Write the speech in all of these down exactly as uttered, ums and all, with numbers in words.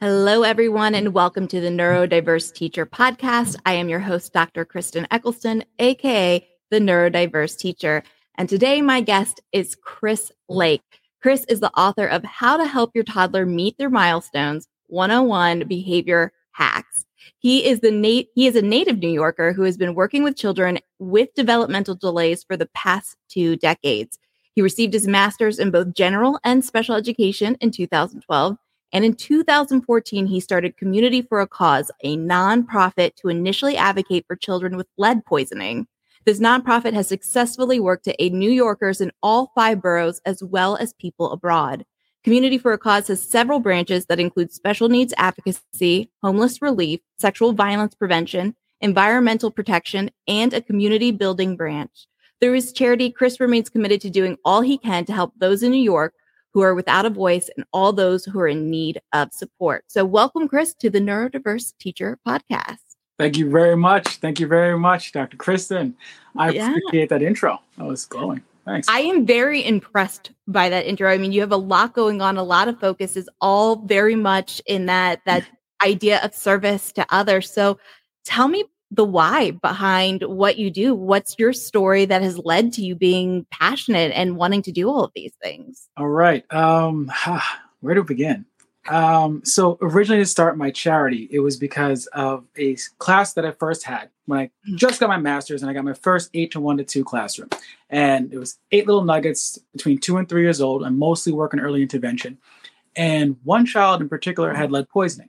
Hello, everyone, and welcome to the Neurodiverse Teacher Podcast. I am your host, Doctor Kristen Eccleston, aka the Neurodiverse Teacher. And today, my guest is Chris Lake. Chris is the author of How to Help Your Toddler Meet Their Milestones, one oh one Behavior Hacks. He is the nat- he is a native New Yorker who has been working with children with developmental delays for the past two decades. He received his master's in both general and special education in two thousand twelve. And in two thousand fourteen, he started Community for a Cause, a nonprofit to initially advocate for children with lead poisoning. This nonprofit has successfully worked to aid New Yorkers in all five boroughs, as well as people abroad. Community for a Cause has several branches that include special needs advocacy, homeless relief, sexual violence prevention, environmental protection, and a community building branch. Through his charity, Chris remains committed to doing all he can to help those in New York who are without a voice and all those who are in need of support. So welcome, Chris, to the Neurodiverse Teacher Podcast. Thank you very much. Thank you very much, Doctor Kristen. I yeah. appreciate that intro. That was glowing. Thanks. I am very impressed by that intro. I mean, you have a lot going on. A lot of focus is all very much in that, that idea of service to others. So tell me the why behind what you do. What's your story that has led to you being passionate and wanting to do all of these things? All right. Um, where to begin? Um, so originally to start my charity, it was because of a class that I first had when I just got my master's and I got my first eight to one to two classroom. And it was eight little nuggets between two and three years old. I'm mostly working early intervention. And one child in particular had lead poisoning.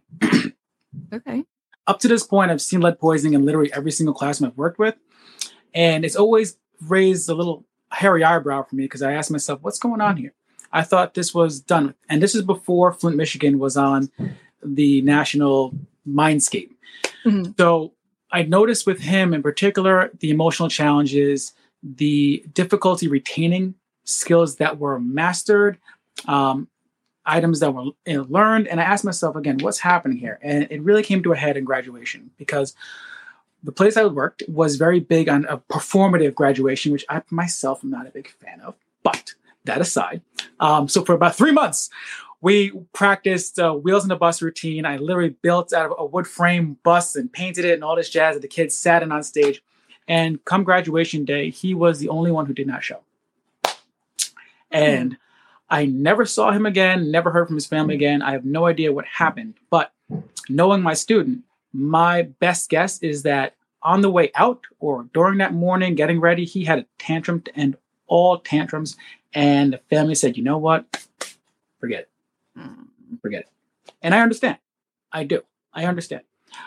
Okay. Up to this point, I've seen lead poisoning in literally every single classroom I've worked with. And it's always raised a little hairy eyebrow for me because I asked myself, what's going on here? I thought this was done with. And this is before Flint, Michigan was on the national mindscape. Mm-hmm. So I noticed with him in particular, the emotional challenges, the difficulty retaining skills that were mastered, um, items that were you know, learned. And I asked myself again, what's happening here? And it really came to a head in graduation because the place I worked was very big on a performative graduation, which I myself am not a big fan of. But that aside, um, so for about three months, we practiced uh, wheels in the bus routine. I literally built out of a wood frame bus and painted it and all this jazz that the kids sat in on stage. And come graduation day, he was the only one who did not show. And mm. I never saw him again, never heard from his family again. I have no idea what happened. But knowing my student, my best guess is that on the way out or during that morning, getting ready, he had a tantrum to end all tantrums. And the family said, you know what? Forget it. Forget it. And I understand. I do. I understand.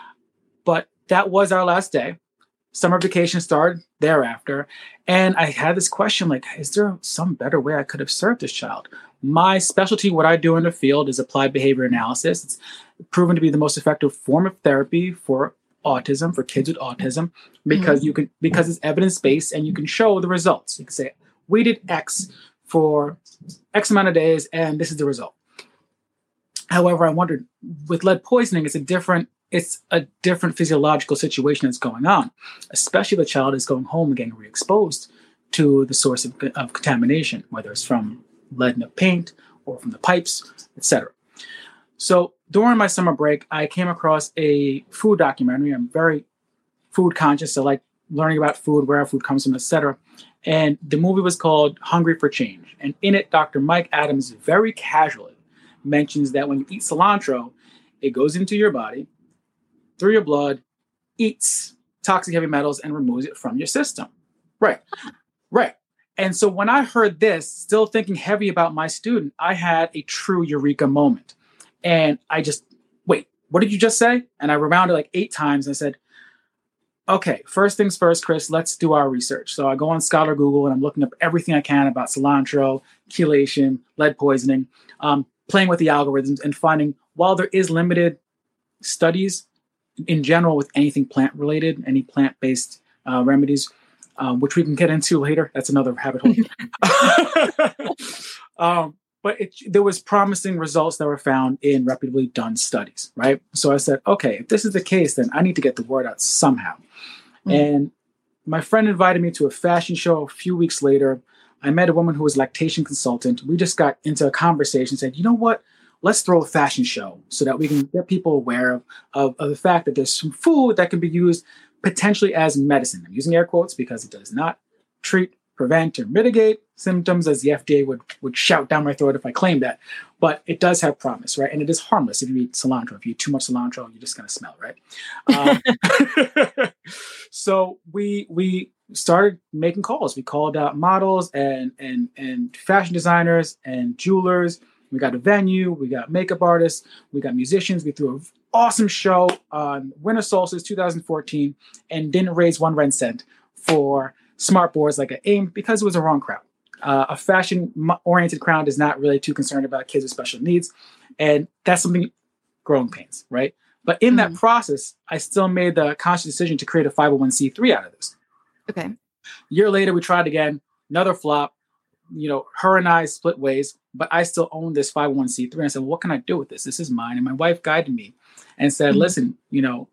But that was our last day. Summer vacation started thereafter. And I had this question like, is there some better way I could have served this child? My specialty, what I do in the field is applied behavior analysis. It's proven to be the most effective form of therapy for autism, for kids with autism, because mm-hmm. you can because it's evidence-based and you can show the results. You can say, we did X for X amount of days, and this is the result. However, I wondered, with lead poisoning, it's a different It's a different physiological situation that's going on, especially if the child is going home and getting re-exposed to the source of, of contamination, whether it's from lead in the paint or from the pipes, et cetera. So during my summer break, I came across a food documentary. I'm very food conscious. I like learning about food, where our food comes from, et cetera. And the movie was called Hungry for Change. And in it, Doctor Mike Adams very casually mentions that when you eat cilantro, it goes into your body, through your blood, eats toxic heavy metals, and removes it from your system. Right. Right. And so when I heard this, still thinking heavy about my student, I had a true eureka moment. And I just, wait, what did you just say? And I rewound it like eight times and I said, okay, first things first, Chris, let's do our research. So I go on Scholar Google and I'm looking up everything I can about cilantro, chelation, lead poisoning, um, playing with the algorithms and finding, while there is limited studies in general with anything plant related, any plant-based uh, remedies, um, which we can get into later. That's another rabbit hole. um, but it, there was promising results that were found in reputably done studies, right? So I said, okay, if this is the case, then I need to get the word out somehow. Mm-hmm. And my friend invited me to a fashion show a few weeks later. I met a woman who was a lactation consultant. We just got into a conversation, said, you know what? let's throw a fashion show so that we can get people aware of, of, of the fact that there's some food that can be used potentially as medicine. I'm using air quotes because it does not treat, prevent, or mitigate symptoms, as the F D A would, would shout down my throat if I claimed that. But it does have promise, right? And it is harmless if you eat cilantro. If you eat too much cilantro, you're just going to smell, right? Um, so we we started making calls. We called out models and and and fashion designers and jewelers. We got a venue. We got makeup artists. We got musicians. We threw an awesome show on Winter Solstice two thousand fourteen and didn't raise one rent cent for smart boards like I aimed because it was a wrong crowd. Uh, a fashion-oriented crowd is not really too concerned about kids with special needs, and that's something growing pains, right? But in mm-hmm. that process, I still made the conscious decision to create a five oh one c three out of this. Okay. A year later, we tried again, another flop. You know, her and I split ways, but I still own this five oh one c three. And I said, well, what can I do with this? This is mine. And my wife guided me and said, mm-hmm. listen, you know,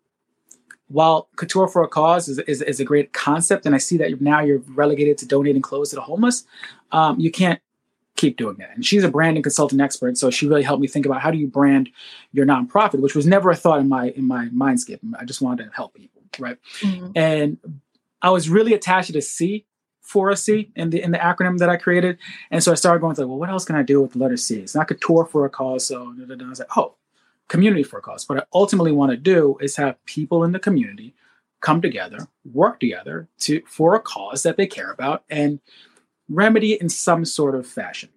while Couture for a Cause is, is, is a great concept, and I see that now you're relegated to donating clothes to the homeless, um, you can't keep doing that. And she's a branding consultant expert, so she really helped me think about how do you brand your nonprofit, which was never a thought in my in my mindscape. I just wanted to help people, right? Mm-hmm. And I was really attached to the C for a C in the in the acronym that I created, and so I started going like, well, what else can I do with the letter C? It's not Couture for a Cause, so da, da, da. I was like, oh. Community for a cause. What I ultimately want to do is have people in the community come together, work together to for a cause that they care about and remedy it in some sort of fashion.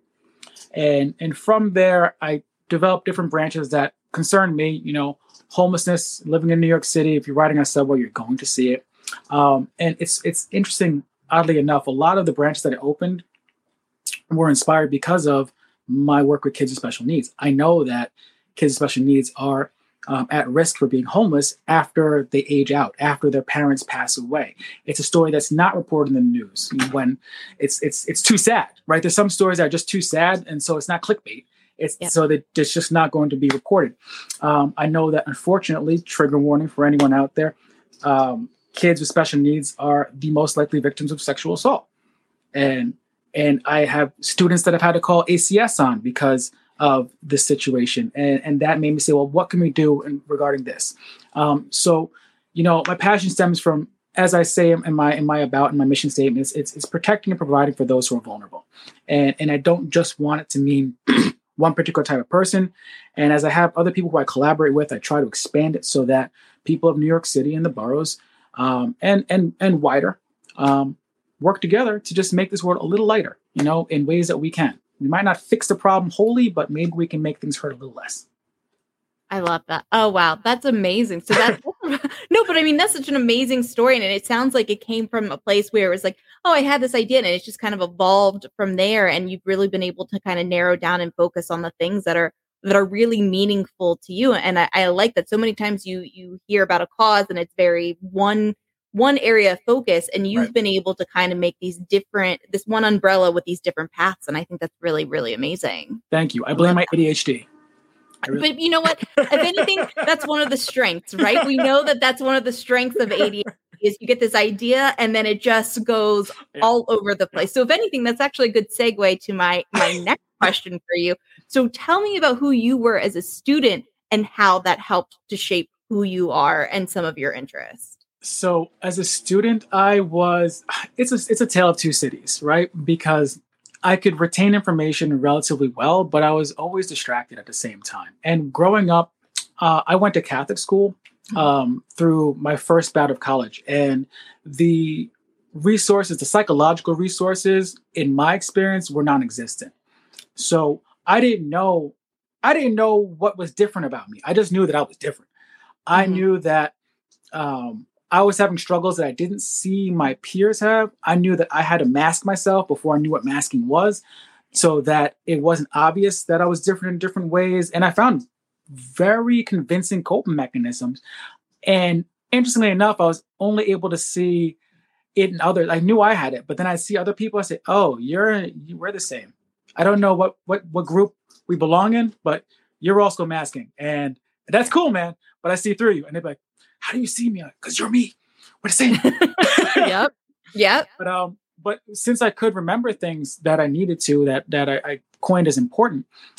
And and from there, I developed different branches that concern me. You know, homelessness, living in New York City. If you're riding on a subway, you're going to see it. Um, and it's it's interesting. Oddly enough, a lot of the branches that I opened were inspired because of my work with kids with special needs. I know that kids with special needs are um, at risk for being homeless after they age out, after their parents pass away. It's a story that's not reported in the news when it's it's it's too sad, right? There's some stories that are just too sad, and so it's not clickbait. It's yeah. so that it's just not going to be reported. Um, I know that, unfortunately, trigger warning for anyone out there, um, kids with special needs are the most likely victims of sexual assault, and and I have students that have had to call A C S on because of this situation. And, and that made me say, well, what can we do in, regarding this? Um, so, you know, my passion stems from, as I say in my in my about in my mission statement, it's, it's, it's protecting and providing for those who are vulnerable. And, and I don't just want it to mean one particular type of person. And as I have other people who I collaborate with, I try to expand it so that people of New York City and the boroughs um, and, and, and wider um, work together to just make this world a little lighter, you know, in ways that we can. We might not fix the problem wholly, but maybe we can make things hurt a little less. I love that. Oh, wow. That's amazing. So that's, no, but I mean, that's such an amazing story. And it sounds like it came from a place where it was like, oh, I had this idea and it's just kind of evolved from there. And you've really been able to kind of narrow down and focus on the things that are, that are really meaningful to you. And I, I like that so many times you, you hear about a cause and it's very one one area of focus, and you've right. been able to kind of make these different, this one umbrella with these different paths. And I think that's really, really amazing. Thank you. I blame my A D H D. Really- but you know what? If anything, that's one of the strengths, right? We know that that's one of the strengths of A D H D is you get this idea and then it just goes yeah. all over the place. So if anything, that's actually a good segue to my, my next question for you. So tell me about who you were as a student and how that helped to shape who you are and some of your interests. So as a student, I was, it's a, it's a tale of two cities, right? Because I could retain information relatively well, but I was always distracted at the same time. And growing up, uh, I went to Catholic school um, through my first bout of college. And the resources, the psychological resources, in my experience, were non-existent. So I didn't know, I didn't know what was different about me. I just knew that I was different. I mm-hmm. knew that um, I was having struggles that I didn't see my peers have. I knew that I had to mask myself before I knew what masking was, so that it wasn't obvious that I was different in different ways. And I found very convincing coping mechanisms. And interestingly enough, I was only able to see it in others. I knew I had it, but then I see other people. I say, "Oh, you're you, we're the same." I don't know what what what group we belong in, but you're also masking, and that's cool, man. But I see through you, and they're like, "How do you see me?" Because you're me. We're the same. Yep. Yep. But um, but since I could remember things that I needed to, that that I, I coined as important,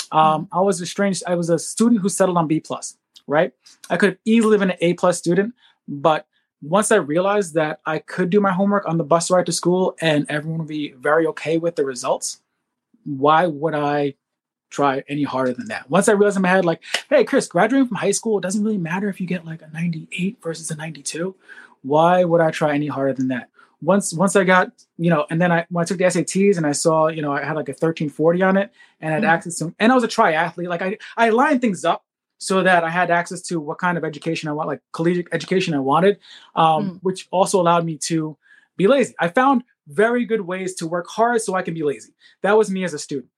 Um, I was a strange, I was a student who settled on B plus, right? I could have easily been an A plus student, but once I realized that I could do my homework on the bus ride to school and everyone would be very okay with the results, why would I try any harder than that? Once I realized in my head, like, hey, Chris, graduating from high school, it doesn't really matter if you get like a ninety-eight versus a ninety-two. Why would I try any harder than that? Once once I got, you know, and then I when I took the S A Ts and I saw, you know, I had like a thirteen forty on it and I had mm-hmm. access to, and I was a triathlete. Like I, I lined things up so that I had access to what kind of education I want, like collegiate education I wanted, um, mm. which also allowed me to be lazy. I found very good ways to work hard so I can be lazy. That was me as a student.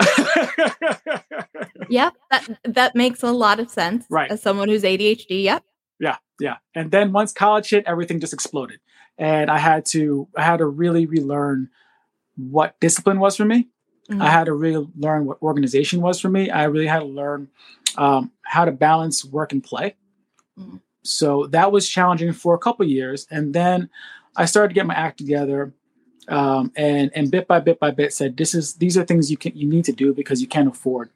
Yeah, that that makes a lot of sense. Right. As someone who's A D H D, yep. Yeah, yeah. And then once college hit, everything just exploded. And I had to I had to really relearn what discipline was for me. Mm-hmm. I had to really learn what organization was for me. I really had to learn um, how to balance work and play. Mm-hmm. So that was challenging for a couple of years. And then I started to get my act together. Um, and and bit by bit by bit said, this is these are things you can you need to do because you can't afford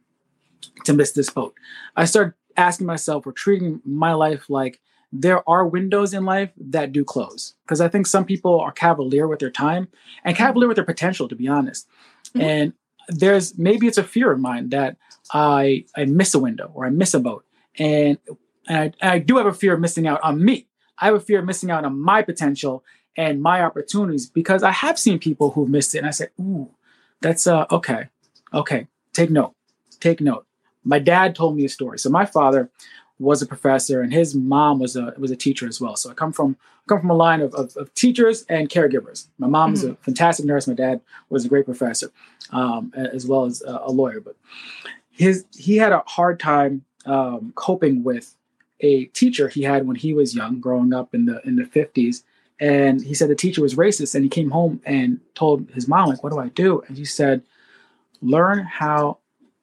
to miss this boat. I started asking myself or treating my life like there are windows in life that do close. Because I think some people are cavalier with their time and cavalier with their potential, to be honest. Mm-hmm. And there's maybe it's a fear of mine that I I miss a window or I miss a boat. And, and I, and I do have a fear of missing out on me. I have a fear of missing out on my potential and my opportunities because I have seen people who've missed it. And I said, ooh, that's uh okay. Okay. Take note. Take note. My dad told me a story. So my father was a professor and his mom was a was a teacher as well. So I come from come from a line of, of, of teachers and caregivers. My mom mm-hmm. was a fantastic nurse. My dad was a great professor, um, as well as a, a lawyer. But his he had a hard time um, coping with a teacher he had when he was young, growing up in the in the fifties. And he said the teacher was racist, and he came home and told his mom, like, what do I do? And she said, learn how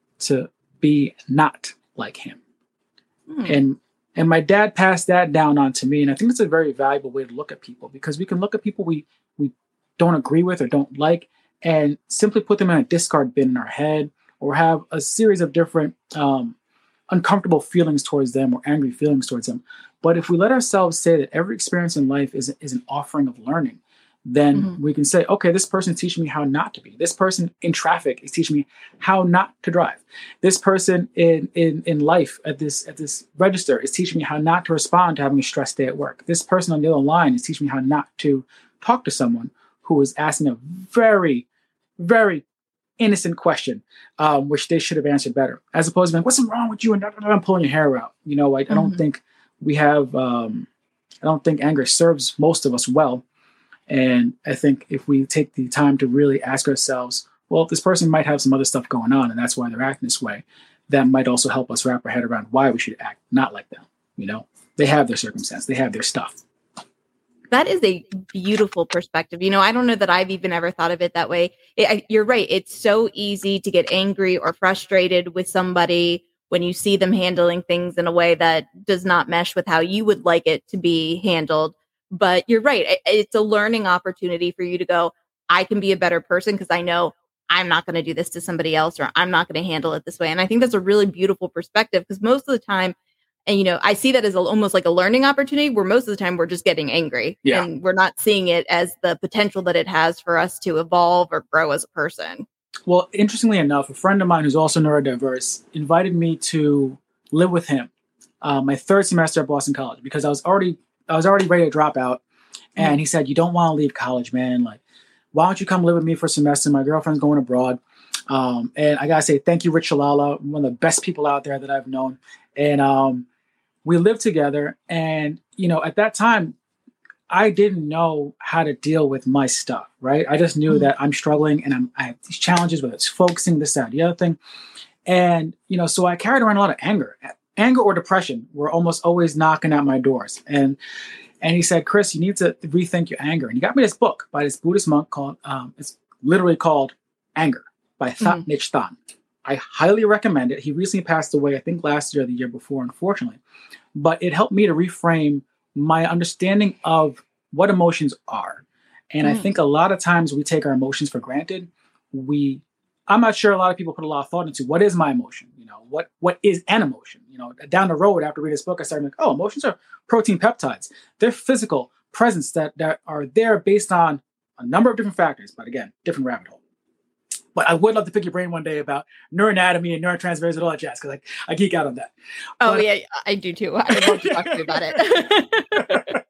to be not like him. Hmm. And and my dad passed that down on to me. And I think it's a very valuable way to look at people because we can look at people we we don't agree with or don't like and simply put them in a discard bin in our head or have a series of different um, uncomfortable feelings towards them or angry feelings towards them. But if we let ourselves say that every experience in life is, is an offering of learning, then mm-hmm. we can say, okay, this person is teaching me how not to be. This person in traffic is teaching me how not to drive. This person in, in, in life at this at this register is teaching me how not to respond to having a stressed day at work. This person on the other line is teaching me how not to talk to someone who is asking a very, very innocent question, um, which they should have answered better, as opposed to being, what's wrong with you? And I'm pulling your hair out. You know, I, mm-hmm. I don't think we have, um, I don't think anger serves most of us well. And I think if we take the time to really ask ourselves, well, this person might have some other stuff going on, and that's why they're acting this way, that might also help us wrap our head around why we should act not like them. You know, they have their circumstance, they have their stuff. That is a beautiful perspective. You know, I don't know that I've even ever thought of it that way. It, I, you're right. It's so easy to get angry or frustrated with somebody when you see them handling things in a way that does not mesh with how you would like it to be handled. But you're right. It, it's a learning opportunity for you to go, I can be a better person because I know I'm not going to do this to somebody else or I'm not going to handle it this way. And I think that's a really beautiful perspective because most of the time, and, you know, I see that as a, almost like a learning opportunity where most of the time we're just getting angry yeah. and we're not seeing it as the potential that it has for us to evolve or grow as a person. Well, interestingly enough, a friend of mine who's also neurodiverse invited me to live with him uh, my third semester at Boston College because I was already I was already ready to drop out. And mm-hmm. he said, you don't want to leave college, man. Like, why don't you come live with me for a semester? My girlfriend's going abroad. Um, and I got to say, thank you, Rich Shalala, one of the best people out there that I've known. And um, we lived together. And, you know, at that time, I didn't know how to deal with my stuff, right? I just knew mm-hmm. that I'm struggling and I'm, I have these challenges, whether it's focusing, this, that, the other thing. And, you know, so I carried around a lot of anger. Anger or depression were almost always knocking at my doors. And and he said, Chris, you need to rethink your anger. And he got me this book by this Buddhist monk called, um, it's literally called Anger by Thich mm-hmm. Nhat Hanh. I highly recommend it. He recently passed away, I think last year or the year before, unfortunately. But it helped me to reframe my understanding of what emotions are. And mm. I think a lot of times we take our emotions for granted. We I'm not sure a lot of people put a lot of thought into what is my emotion. You know, what what is an emotion? You know, down the road after reading this book, I started like, oh, emotions are protein peptides. They're physical presence that that are there based on a number of different factors. But again, different rabbit hole. But I would love to pick your brain one day about neuroanatomy and neurotransmitters and all that jazz, because like I geek out on that. Oh but, yeah, I do too. I would love to talk to you about it.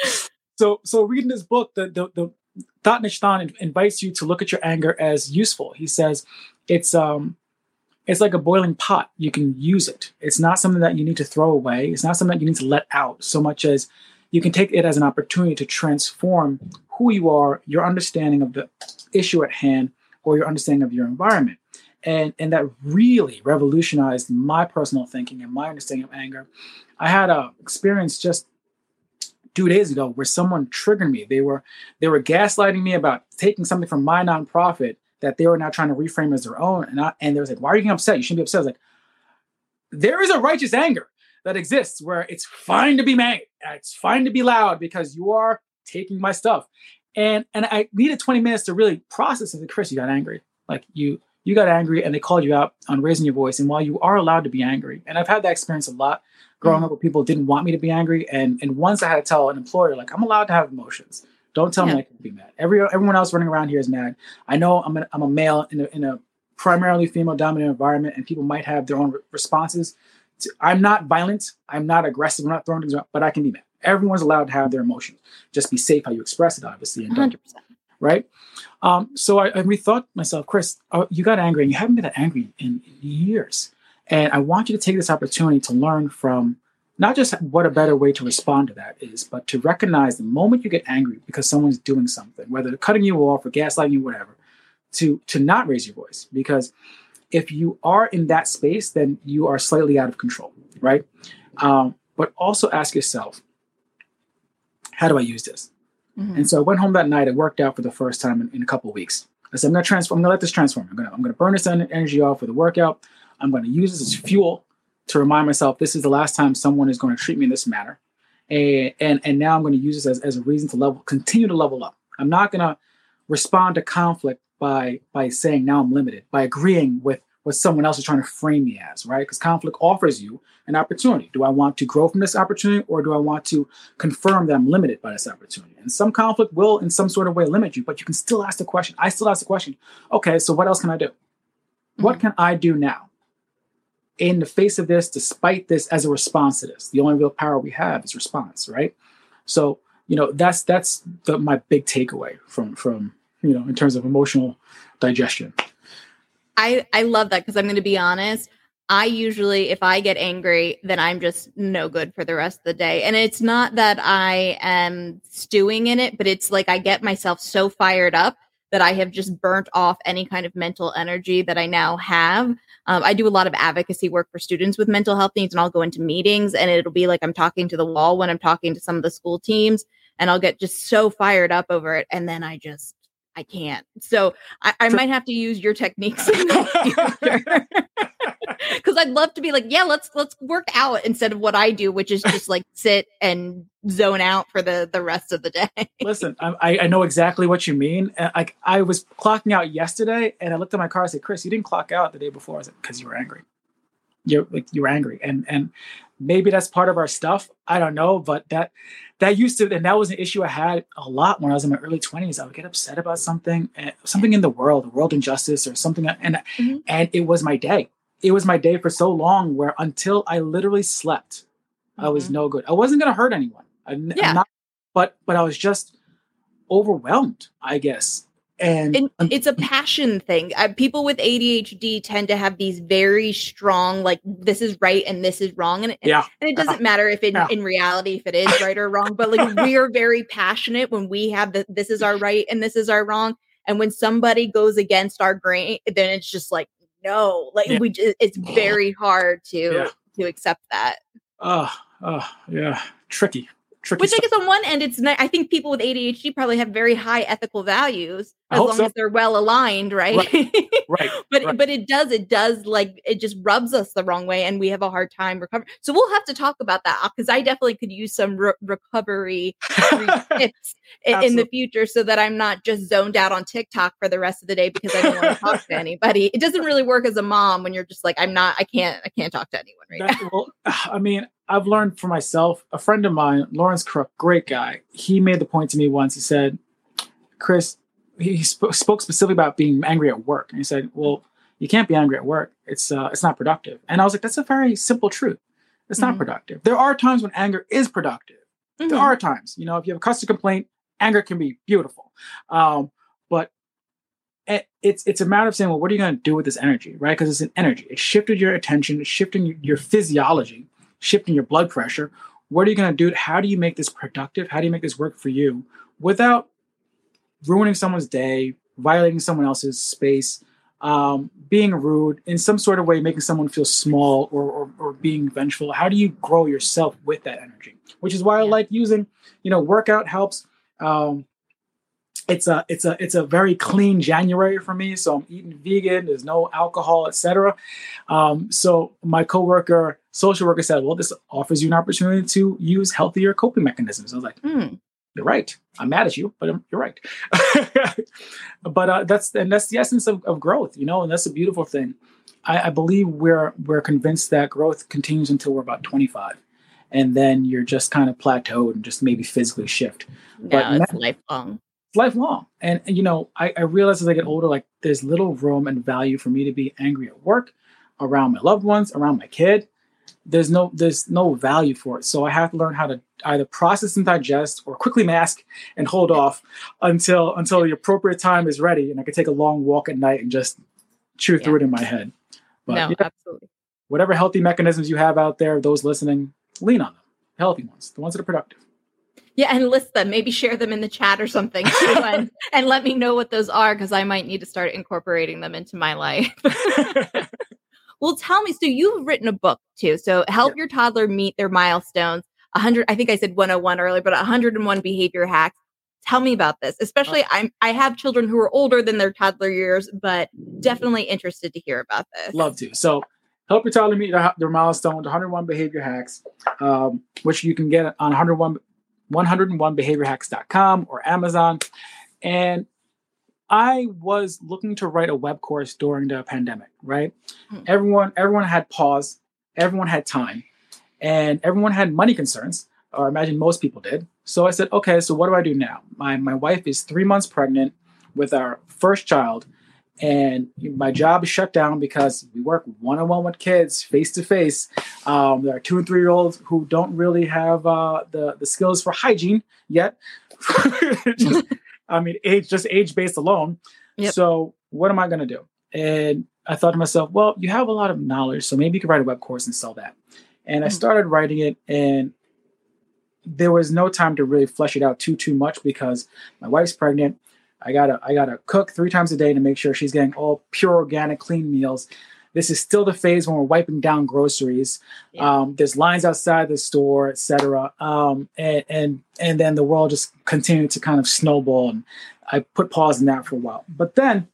so so reading this book, the the, the Thich Nhat Hanh invites you to look at your anger as useful. He says it's um it's like a boiling pot. You can use it. It's not something that you need to throw away. It's not something that you need to let out so much as you can take it as an opportunity to transform who you are, your understanding of the issue at hand, or your understanding of your environment. And, and that really revolutionized my personal thinking and my understanding of anger. I had an experience just two days ago where someone triggered me. They were they were gaslighting me about taking something from my nonprofit that they were now trying to reframe as their own. And, I, and they was like, why are you getting upset? You shouldn't be upset. I was like, there is a righteous anger that exists where it's fine to be mad. It's fine to be loud because you are taking my stuff. And and I needed twenty minutes to really process it. Like, Chris, you got angry. Like you you got angry and they called you out on raising your voice. And while you are allowed to be angry, and I've had that experience a lot growing mm-hmm. up where people didn't want me to be angry. And and once I had to tell an employer, like, I'm allowed to have emotions. Don't tell yeah. me I can be mad. Every everyone else running around here is mad. I know I'm a, I'm a male in a, in a primarily female dominant environment, and people might have their own re- responses. To, I'm not violent. I'm not aggressive. I'm not throwing things around, but I can be mad. Everyone's allowed to have their emotions. Just be safe how you express it, obviously. And one hundred percent. Right? Um, so I, I rethought myself, Chris, uh, you got angry and you haven't been that angry in years. And I want you to take this opportunity to learn from not just what a better way to respond to that is, but to recognize the moment you get angry because someone's doing something, whether they're cutting you off or gaslighting you, whatever, to, to not raise your voice. Because if you are in that space, then you are slightly out of control, right? Um, but also ask yourself, how do I use this? Mm-hmm. And so I went home that night. It worked out for the first time in, in a couple of weeks. I said, I'm going to transform. I'm going to let this transform. I'm going to, I'm going to burn this energy off with the workout. I'm going to use this as fuel to remind myself this is the last time someone is going to treat me in this manner. And, and, and now I'm going to use this as, as a reason to level, continue to level up. I'm not going to respond to conflict by, by saying now I'm limited, by agreeing with what someone else is trying to frame me as, right? Because conflict offers you an opportunity. Do I want to grow from this opportunity, or do I want to confirm that I'm limited by this opportunity? And some conflict will in some sort of way limit you, but you can still ask the question. I still ask the question, okay, so what else can I do? Mm-hmm. What can I do now in the face of this, despite this, as a response to this? The only real power we have is response, right? So, you know, that's that's the, my big takeaway from, from, you know, in terms of emotional digestion. I, I love that, because I'm going to be honest. I usually, if I get angry, then I'm just no good for the rest of the day. And it's not that I am stewing in it, but it's like I get myself so fired up that I have just burnt off any kind of mental energy that I now have. Um, I do a lot of advocacy work for students with mental health needs, and I'll go into meetings and it'll be like I'm talking to the wall when I'm talking to some of the school teams, and I'll get just so fired up over it. And then I just, I can't. So I, I might have to use your techniques in the future. Because I'd love to be like, yeah, let's let's work out instead of what I do, which is just like sit and zone out for the, the rest of the day. Listen, I, I know exactly what you mean. Like, I was clocking out yesterday, and I looked at my car. I said, Chris, you didn't clock out the day before. I said, because you were angry. You're like you were angry, and and maybe that's part of our stuff. I don't know, but that that used to, and that was an issue I had a lot when I was in my early twenties. I would get upset about something, something in the world, the world injustice, or something, and mm-hmm. and it was my day. It was my day for so long, where until I literally slept, mm-hmm. I was no good. I wasn't going to hurt anyone. I, yeah. I'm not, but but I was just overwhelmed, I guess. And, and it's a passion thing. I, people with A D H D tend to have these very strong, like, this is right and this is wrong. And, yeah. and it doesn't matter if it, yeah. in reality, if it is right or wrong, but like we are very passionate when we have the, this is our right and this is our wrong. And when somebody goes against our grain, then it's just like, no, like yeah. we, just, it's very hard to, yeah. to accept that. Oh, oh, yeah. Tricky. tricky Which I stuff. guess on one end, it's ni- I think people with A D H D probably have very high ethical values I as hope long so. as they're well aligned, right? Right. Right. but right. but it does it does like it just rubs us the wrong way, and we have a hard time recovering. So we'll have to talk about that because I definitely could use some re- recovery tips in, in the future, so that I'm not just zoned out on TikTok for the rest of the day because I don't want to talk to anybody. It doesn't really work as a mom when you're just like, I'm not, I can't, I can't talk to anyone right that, now. Well, I mean, I've learned for myself. A friend of mine, Lawrence Crook, great guy. He made the point to me once. He said, Chris, he sp- spoke specifically about being angry at work. And he said, well, you can't be angry at work. It's uh, it's not productive. And I was like, that's a very simple truth. It's mm-hmm. not productive. There are times when anger is productive. Mm-hmm. There are times, you know, if you have a customer complaint, anger can be beautiful. Um, but it, it's it's a matter of saying, well, what are you going to do with this energy, right? Because it's an energy. It shifted your attention. It's shifting your, your physiology, shifting your blood pressure. What are you going to do? How do you make this productive? How do you make this work for you without ruining someone's day, violating someone else's space, um, being rude, in some sort of way, making someone feel small or, or, or being vengeful? How do you grow yourself with that energy? Which is why I like using, you know, workout helps. Um, it's a, it's a, it's a very clean January for me. So I'm eating vegan. There's no alcohol, et cetera. Um, so my coworker, social worker said, well, this offers you an opportunity to use healthier coping mechanisms. I was like, hmm. You're right. I'm mad at you, but I'm, you're right. but uh, that's and that's the essence of, of growth, you know, and that's a beautiful thing. I, I believe we're we're convinced that growth continues until we're about twenty-five, and then you're just kind of plateaued and just maybe physically shift. No, but it's lifelong. It's lifelong, and, and you know, I, I realize as I get older, like there's little room and value for me to be angry at work, around my loved ones, around my kid. There's no there's no value for it. So I have to learn how to either process and digest or quickly mask and hold off until until the appropriate time is ready. And I can take a long walk at night and just chew through yeah. it in my head. But, no, yeah, absolutely. Whatever healthy mechanisms you have out there, those listening, lean on them. Healthy ones, the ones that are productive. Yeah, and list them. Maybe share them in the chat or something too, and, and let me know what those are, because I might need to start incorporating them into my life. Well, tell me, so you've written a book too. So help yeah. your toddler meet their milestones. one hundred, I think I said one oh one earlier, but one hundred one behavior hacks. Tell me about this. Especially, okay. I'm I have children who are older than their toddler years, but definitely interested to hear about this. Love to. So help your toddler meet their, their milestones. one hundred one behavior hacks, um, which you can get on one hundred one, one oh one behavior hacks dot com or Amazon. And I was looking to write a web course during the pandemic, right? Mm. Everyone, everyone had pause, everyone had time, and everyone had money concerns, or I imagine most people did. So I said, okay, so what do I do now? My my wife is three months pregnant with our first child, and my job is shut down because we work one-on-one with kids, face-to-face. Um, there are two and three-year-olds who don't really have uh, the, the skills for hygiene yet. Just, I mean, age, just age-based alone. Yep. So what am I going to do? And I thought to myself, well, you have a lot of knowledge, so maybe you could write a web course and sell that. And mm-hmm. I started writing it, and there was no time to really flesh it out too, too much because my wife's pregnant. I gotta, I gotta cook three times a day to make sure she's getting all pure, organic, clean meals. This is still the phase when we're wiping down groceries. Yeah. Um, there's lines outside the store, et cetera. Um, and, and, and then the world just continued to kind of snowball. And I put pause in that for a while. But then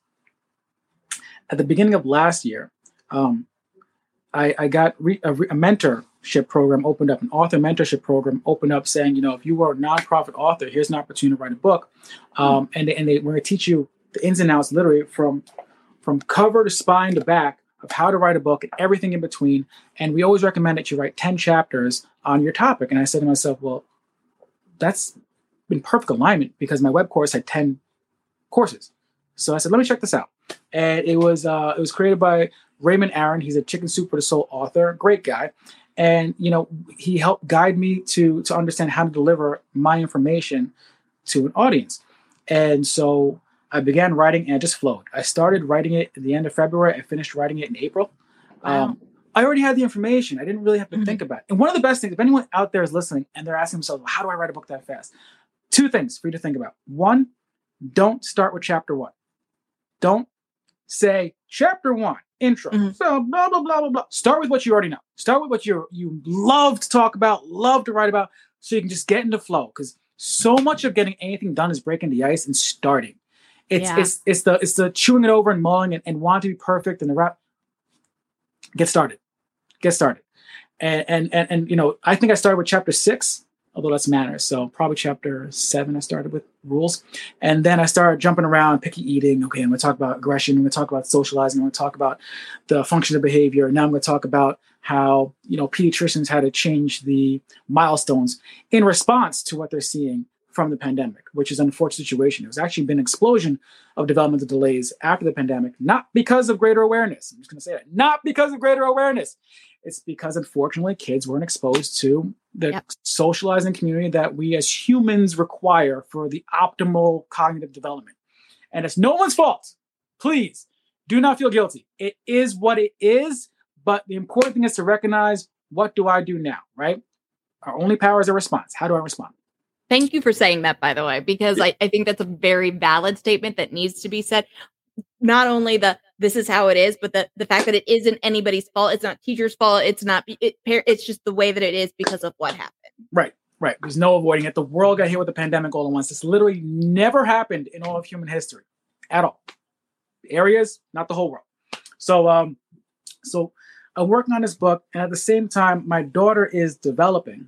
at the beginning of last year, um, I, I got re- a, a mentorship program opened up, an author mentorship program opened up saying, you know, if you were a nonprofit author, here's an opportunity to write a book. Um, mm-hmm. And, and they, we're going to teach you the ins and outs, literally from, from cover to spine to back, of how to write a book and everything in between. And we always recommend that you write ten chapters on your topic. And I said to myself, well, that's in perfect alignment because my web course had ten courses. So I said, let me check this out. And it was uh, it was created by Raymond Aaron. He's a Chicken Soup for the Soul author, great guy. And, you know, he helped guide me to, to understand how to deliver my information to an audience. And so I began writing and it just flowed. I started writing it at the end of February. I finished writing it in April. Wow. Um, I already had the information. I didn't really have to mm-hmm. think about it. And one of the best things, if anyone out there is listening and they're asking themselves, well, how do I write a book that fast? Two things for you to think about. One, don't start with chapter one. Don't say chapter one, intro, mm-hmm. so blah, blah, blah, blah, blah. Start with what you already know. Start with what you you love to talk about, love to write about. so you can just get into flow. Because so much of getting anything done is breaking the ice and starting. It's Yeah. it's it's the it's the chewing it over and mulling it and wanting to be perfect and the wrap. Get started, get started, and and and and you know I think I started with chapter six, although that's manners. So probably chapter seven I started with rules, and then I started jumping around, picky eating. Okay, I'm going to talk about aggression. I'm going to talk about socializing. I'm going to talk about the function of behavior. Now I'm going to talk about how you know pediatricians had to change the milestones in response to what they're seeing from the pandemic, which is an unfortunate situation. There's actually been an explosion of developmental delays after the pandemic, not because of greater awareness. I'm just going to say that, not because of greater awareness. It's because, unfortunately, kids weren't exposed to the Yep. socializing community that we as humans require for the optimal cognitive development. And it's no one's fault. Please do not feel guilty. It is what it is. But the important thing is to recognize, what do I do now, right? Our only power is a response. How do I respond? Thank you for saying that, by the way, because I, I think that's a very valid statement that needs to be said. Not only the this is how it is, but the, the fact that it isn't anybody's fault. It's not teacher's fault. It's not. It, it's just the way that it is because of what happened. Right, right. There's no avoiding it. The world got hit with the pandemic all at once. This literally never happened in all of human history at all. Areas, not the whole world. So, um, so I'm working on this book, and at the same time, my daughter is developing.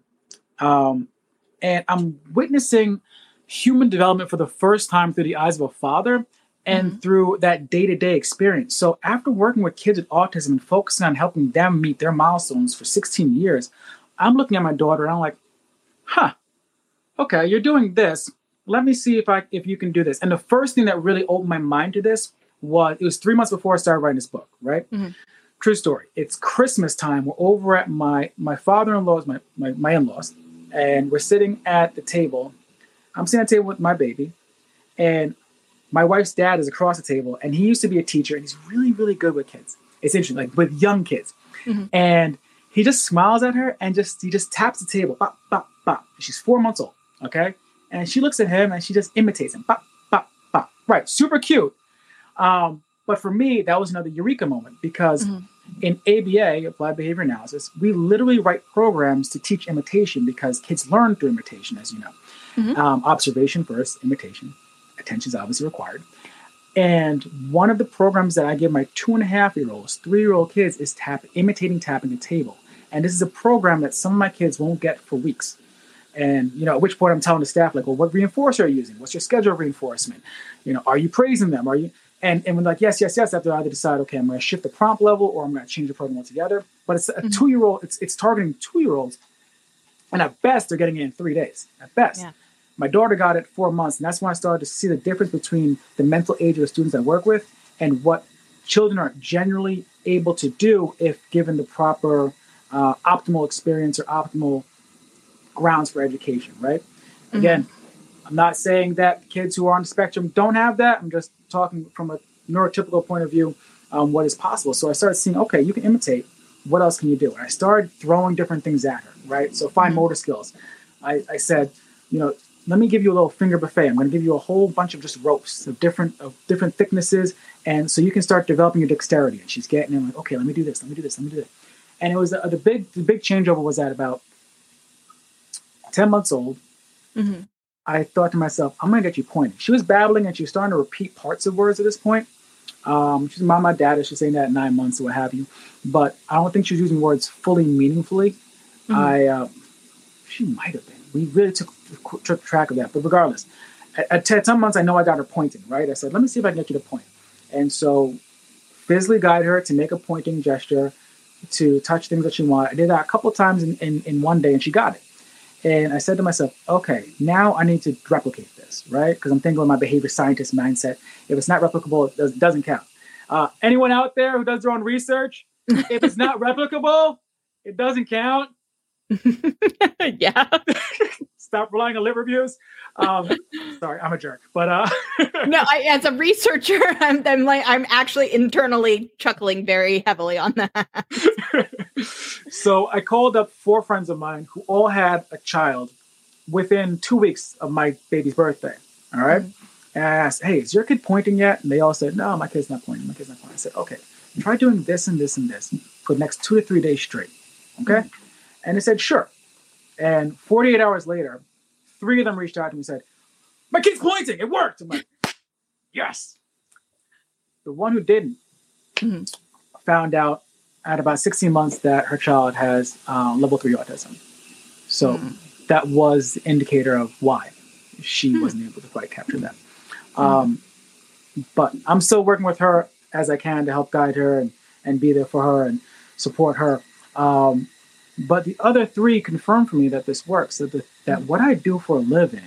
Um, And I'm witnessing human development for the first time through the eyes of a father and mm-hmm. through that day-to-day experience. So after working with kids with autism and focusing on helping them meet their milestones for sixteen years, I'm looking at my daughter and I'm like, huh, okay, you're doing this. Let me see if I if you can do this. And the first thing that really opened my mind to this was, it was three months before I started writing this book, right? Mm-hmm. True story. It's Christmas time. We're over at my, my father-in-law's, my, my, my in-laws, and we're sitting at the table. I'm sitting at the table with my baby, and my wife's dad is across the table, and he used to be a teacher, and he's really, really good with kids. It's interesting, like with young kids. Mm-hmm. And he just smiles at her and just he just taps the table. Bop, bop, bop. She's four months old, okay? And she looks at him, and she just imitates him. Bop, bop, bop. Right, super cute. Um, but for me, that was another eureka moment, because mm-hmm. in A B A, Applied Behavior Analysis, we literally write programs to teach imitation, because kids learn through imitation, as you know. Mm-hmm. Um, observation first, imitation. Attention is obviously required. And one of the programs that I give my two and a half year olds, three year old kids is tap, imitating tapping a table. And this is a program that some of my kids won't get for weeks. And, you know, at which point I'm telling the staff, like, well, what reinforcer are you using? What's your schedule of reinforcement? You know, are you praising them? Are you, and, and when like, yes, yes, yes, I have to either decide, okay, I'm going to shift the prompt level or I'm going to change the program altogether. But it's a mm-hmm. two year old, it's, it's targeting two year olds. And at best, they're getting it in three days, at best. Yeah. My daughter got it four months, and that's when I started to see the difference between the mental age of the students I work with and what children are generally able to do if given the proper uh, optimal experience or optimal grounds for education, right? Mm-hmm. Again, I'm not saying that kids who are on the spectrum don't have that. I'm just talking from a neurotypical point of view, um, what is possible. So I started seeing, okay, you can imitate. What else can you do? And I started throwing different things at her, right? So fine mm-hmm. motor skills. I, I said, you know, let me give you a little finger buffet. I'm going to give you a whole bunch of just ropes of different of different thicknesses, and so you can start developing your dexterity. And she's getting in like, okay, let me do this, let me do this, let me do this. And it was uh, the big the big changeover was at about ten months old. Mm-hmm. I thought to myself, I'm going to get you pointing. She was babbling and she was starting to repeat parts of words at this point. Um, she's mama, dad, she's saying that at nine months or what have you. But I don't think she was using words fully meaningfully. Mm-hmm. I uh, she might have been. We really took took track of that. But regardless, at, at ten months, I know I got her pointing, right? I said, let me see if I can get you to point. And so physically guide her to make a pointing gesture, to touch things that she wanted. I did that a couple of times in, in, in one day, and she got it. And I said to myself, okay, now I need to replicate this, right? Because I'm thinking with my behavior scientist mindset. If it's not replicable, it, does, it doesn't count. Uh, anyone out there who does their own research, if it's not replicable, it doesn't count. Yeah. Stop relying on lit reviews. Um, sorry, I'm a jerk, but uh, no, I, as a researcher, I'm, I'm like I'm actually internally chuckling very heavily on that. So I called up four friends of mine who all had a child within two weeks of my baby's birthday. All right, mm-hmm. And I asked, "Hey, is your kid pointing yet?" And they all said, "No, my kid's not pointing. My kid's not pointing." I said, "Okay, try doing this and this and this for the next two to three days straight." Okay. Mm-hmm. And they said, sure. And forty-eight hours later, three of them reached out to me and said, my kid's pointing, it worked. I'm like, yes. The one who didn't mm-hmm. found out at about sixteen months that her child has um, level three autism. So mm. that was the indicator of why she mm. wasn't able to quite capture that. Um, mm. But I'm still working with her as I can to help guide her and, and be there for her and support her. Um, but the other three confirmed for me that this works, that, the, that what I do for a living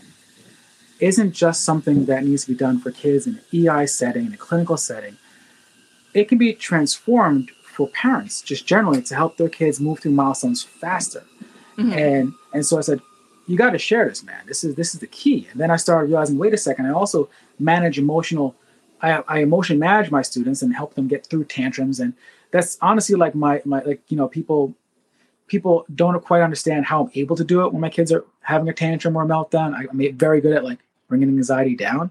isn't just something that needs to be done for kids in an E I setting, in a clinical setting. It can be transformed for parents just generally to help their kids move through milestones faster. Mm-hmm. And and so I said, you got to share this, man. This is this is the key. And then I started realizing, wait a second, I also manage emotional, I, I emotion manage my students and help them get through tantrums. And that's honestly like my, my like, you know, people, people don't quite understand how I'm able to do it when my kids are having a tantrum or a meltdown. I, I'm very good at like bringing anxiety down.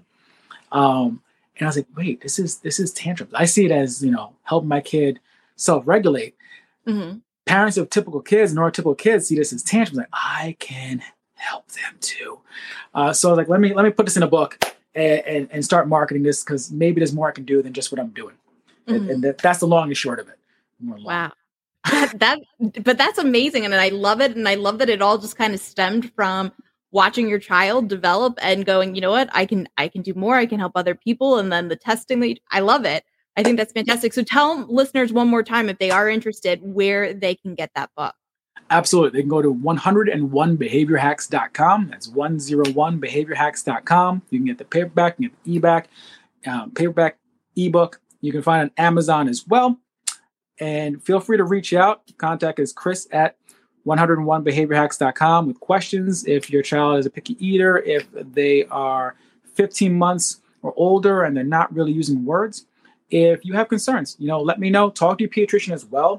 Um, and I was like, wait, this is, this is tantrums. I see it as, you know, helping my kid self-regulate. Mm-hmm. Parents of typical kids, neurotypical kids see this as tantrums. Like, I can help them too. Uh, so I was like, let me, let me put this in a book and, and, and start marketing this, because maybe there's more I can do than just what I'm doing. Mm-hmm. And, and that, that's the long and short of it. Wow. that, that, but that's amazing. And I love it. And I love that it all just kind of stemmed from watching your child develop and going, you know what, I can, I can do more. I can help other people. And then the testing, that you, I love it. I think that's fantastic. So tell listeners one more time, if they are interested, where they can get that book. Absolutely. They can go to one oh one behavior hacks dot com. That's one oh one behavior hacks dot com. You can get the paperback, you can get the e-back, um, paperback, ebook. You can find it on Amazon as well. And feel free to reach out. Contact is Chris at one oh one behavior hacks dot com with questions. If your child is a picky eater, if they are fifteen months or older and they're not really using words, if you have concerns, you know, let me know. Talk to your pediatrician as well.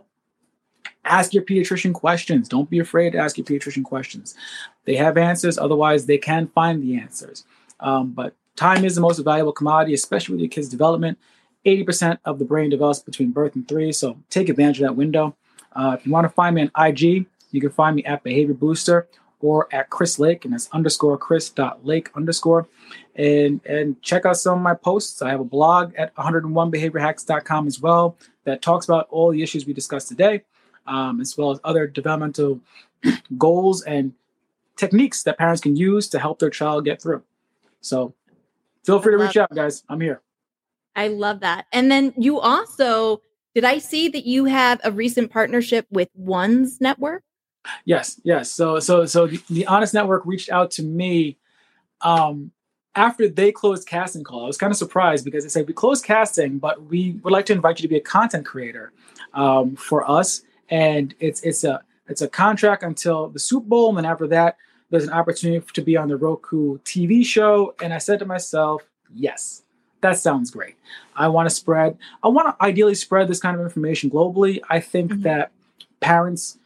Ask your pediatrician questions. Don't be afraid to ask your pediatrician questions. They have answers. Otherwise, they can find the answers. Um, but time is the most valuable commodity, especially with your kids' development. eighty percent of the brain develops between birth and three. So take advantage of that window. Uh, if you want to find me on I G, you can find me at Behavior Booster or at Chris Lake, and that's underscore Chris dot Lake underscore. And, and check out some of my posts. I have a blog at one oh one behavior hacks dot com as well that talks about all the issues we discussed today, um, as well as other developmental goals and techniques that parents can use to help their child get through. So feel free to reach out, guys. I'm here. I love that. And then you also, did I see that you have a recent partnership with One's Network? Yes, yes. So, so, so the, the Honest Network reached out to me um, after they closed casting call. I was kind of surprised because they said, we closed casting, but we would like to invite you to be a content creator um, for us. And it's it's a it's a contract until the Super Bowl, and then after that, there's an opportunity to be on the Roku T V show. And I said to myself, yes, that sounds great. I want to spread. I want to ideally spread this kind of information globally. I think mm-hmm. that parents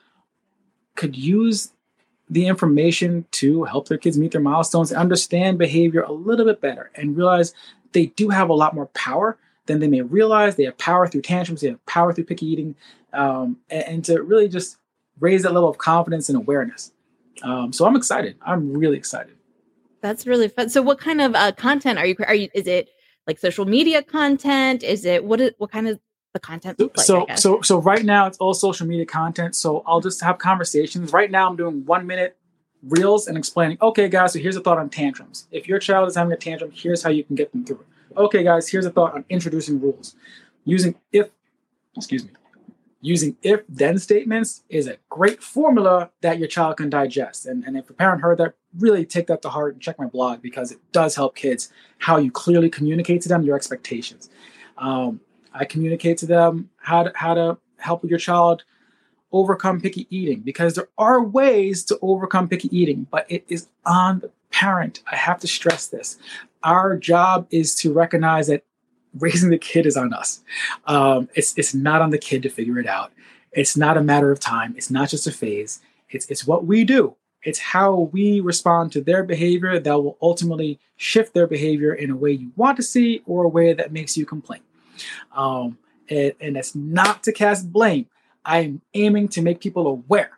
could use the information to help their kids meet their milestones and understand behavior a little bit better and realize they do have a lot more power than they may realize. They have power through tantrums. They have power through picky eating, um, and, and to really just raise that level of confidence and awareness. Um, so I'm excited. I'm really excited. That's really fun. So what kind of uh, content are you, are you, is it like social media content? Is it, what is, what kind of the content look like, so so so right now it's all social media content. So I'll just have conversations. Right now I'm doing one minute reels and explaining, okay guys, so here's a thought on tantrums. If your child is having a tantrum, here's how you can get them through it. Okay guys, here's a thought on introducing rules. Using if excuse me using if then statements is a great formula that your child can digest. And, and if a parent heard that, really take that to heart and check my blog, because it does help kids how you clearly communicate to them your expectations. um, I communicate to them how to, how to help your child overcome picky eating, because there are ways to overcome picky eating, but it is on the parent. I have to stress this. Our job is to recognize that raising the kid is on us. Um, it's it's not on the kid to figure it out. It's not a matter of time. It's not just a phase. It's it's what we do. It's how we respond to their behavior that will ultimately shift their behavior in a way you want to see or a way that makes you complain. Um, and, and that's not to cast blame. I am aiming to make people aware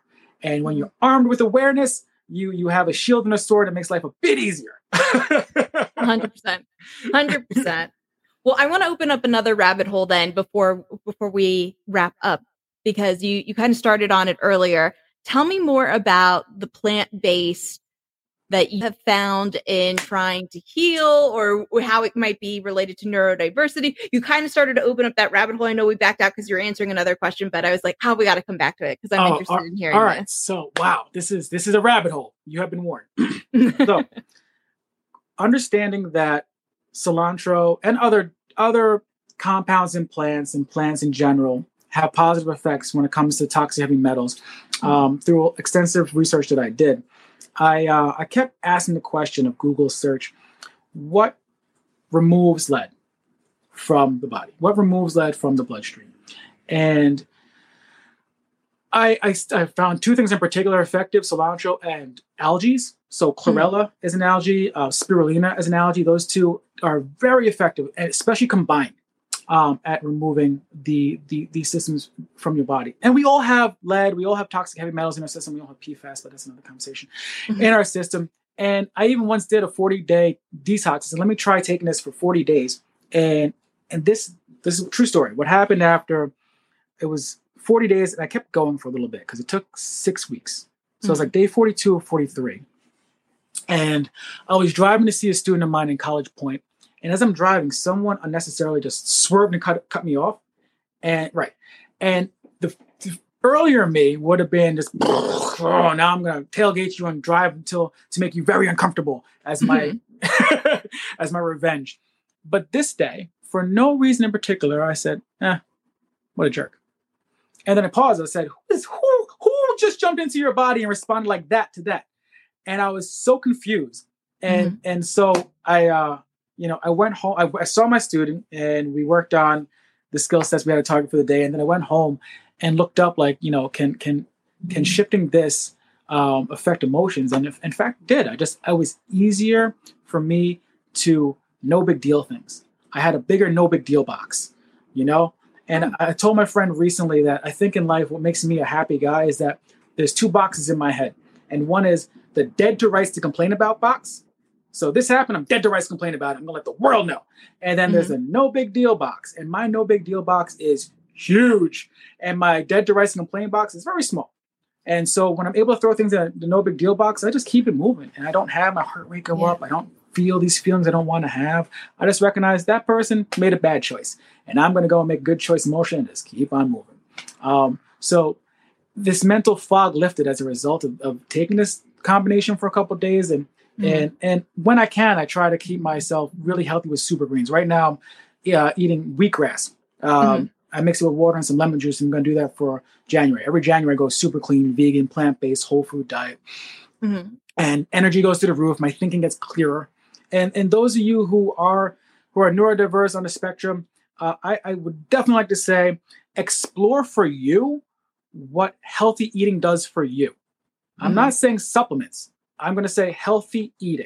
And when you're armed with awareness, you you have a shield and a sword that makes life a bit easier. one hundred percent. one hundred percent. Well, I want to open up another rabbit hole then before before we wrap up, because you you kind of started on it earlier. Tell me more about the plant-based that you have found in trying to heal, or how it might be related to neurodiversity. You kind of started to open up that rabbit hole. I know we backed out because you're answering another question, but I was like, oh, we got to come back to it because I'm oh, interested all, in hearing All right. this. So, wow, this is this is a rabbit hole. You have been warned. So, understanding that cilantro and other other compounds in plants and plants in general have positive effects when it comes to toxic heavy metals. Um, through extensive research that I did, I uh, I kept asking the question of Google search, what removes lead from the body? What removes lead from the bloodstream? And I, I, I found two things in particular effective: cilantro and algae. So chlorella mm-hmm. is an algae, uh, spirulina is an algae. Those two are very effective, and especially combined um, at removing the, the these systems from your body. And we all have lead, we all have toxic heavy metals in our system. We all have P FAS, but that's another conversation mm-hmm. in our system. And I even once did a forty day detox. And let me try taking this for forty days. And and this this is a true story. What happened after it was forty days, and I kept going for a little bit because it took six weeks. So mm-hmm. it was like day forty-two or forty-three. And I was driving to see a student of mine in College Point. And as I'm driving, someone unnecessarily just swerved and cut cut me off. And right. And the, the earlier me would have been just, oh, now I'm going to tailgate you and drive until to make you very uncomfortable as my mm-hmm. as my revenge. But this day, for no reason in particular, I said, eh, what a jerk. And then I paused. I said, who, is, who, who just jumped into your body and responded like that to that? And I was so confused. And mm-hmm. and so I, uh, you know, I went home. I, I saw my student and we worked on the skill sets we had to target for the day. And then I went home and looked up, like, you know, can can can shifting this um, affect emotions? And if, in fact, it did. I just, I was easier for me to no big deal things. I had a bigger no big deal box, you know? And mm-hmm. I told my friend recently that I think in life, what makes me a happy guy is that there's two boxes in my head. And one is the dead to rights to complain about box. So this happened, I'm dead to rights to complain about it. I'm gonna let the world know. And then mm-hmm. there's a no big deal box. And my no big deal box is huge. And my dead to rights to complain box is very small. And so when I'm able to throw things in the no big deal box, I just keep it moving. And I don't have my heart rate go yeah. up. I don't feel these feelings I don't want to have. I just recognize that person made a bad choice. And I'm gonna go and make a good choice emotion and just keep on moving. Um, so this mental fog lifted as a result of, of taking this combination for a couple of days. And mm-hmm. and and when I can, I try to keep myself really healthy with super greens. Right now, I'm yeah, eating wheatgrass. Um, mm-hmm. I mix it with water and some lemon juice. And I'm going to do that for January. Every January, I go super clean, vegan, plant-based, whole food diet. Mm-hmm. And energy goes to the roof. My thinking gets clearer. And and those of you who are who are neurodiverse on the spectrum, uh, I, I would definitely like to say, explore for you what healthy eating does for you. Mm-hmm. I'm not saying supplements. I'm going to say healthy eating.